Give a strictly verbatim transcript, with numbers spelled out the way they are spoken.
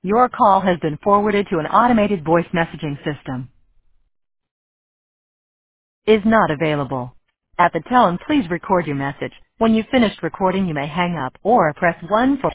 Your call has been forwarded to an automated voice messaging system. Is not available. At the tone, please record your message. When you've finished recording, you may hang up or press one for